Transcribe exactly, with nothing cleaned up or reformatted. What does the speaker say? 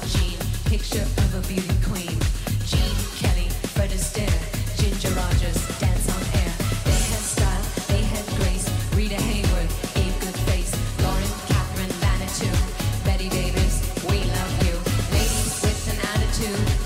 Jean, picture of a beauty queen. Jean Kelly, Fred Astaire, Ginger Rogers, dance on air. They had style, they had grace. Rita Hayworth gave good face. Lauren Catherine Manitou, Betty Davis, we love you. Ladies with an attitude.